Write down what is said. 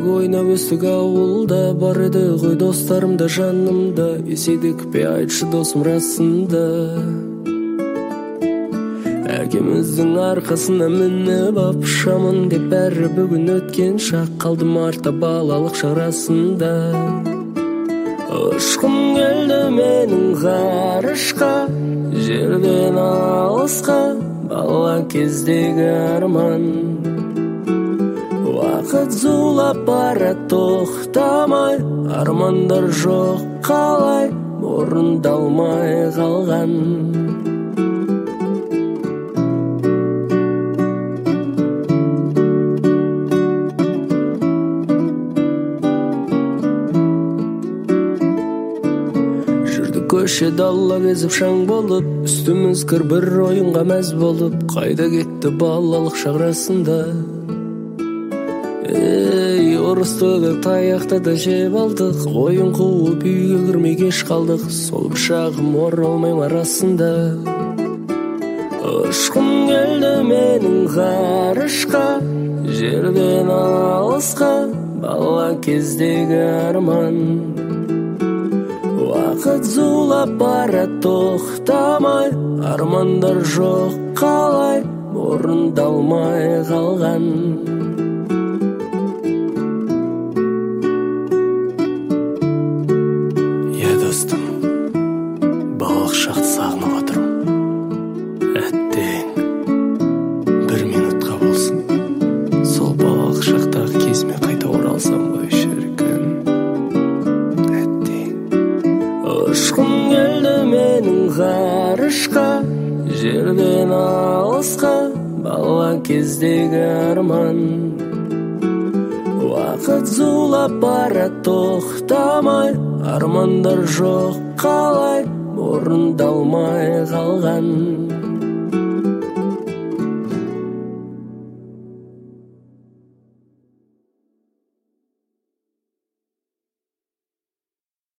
ойнап өстік ауылда, бар еді ғой достарым да жанымда. Есейдік пе айтшы досым расында? Әкеміздің арқасына мініп ап шамын деп бәрі бүгін өткен шақ. Қалдым артта балалық шарасында. Ұшқым келді менің ғарышқа, жерден алысқа, бала кездегі арман. Уақыт зулап бара тоқтамай, армандар жоқ қалай орындалмай қалған. Көше далла кезіп шаң болып, үстіміз кір бір ойынға мәз болып. Қайда кетті балалық шағрасында? Орыстығы таяқты да жеп алдық, ойын қуып үйге кірмей кеш қалдық. Сол бір шағым оралмай арасында. Ұшқым келді менің ғарышқа, жерден алысқа, бала кездегі арман. Уақыт зулап бара тоқтамай, армандар жоқ қалай орындалмай қалған. Е достым, балалық шақты сағынып отырмын. Әттең, бір минутқа болсын, сол балалық шақтағы кезіме қайта оралсам ғой шіркін. Ұшқым келді менің ғарышқа, жерден алысқа, бала кездегі арман. Уақыт зулап бара тоқтамай, армандар жоқ қалай орындалмай қалған.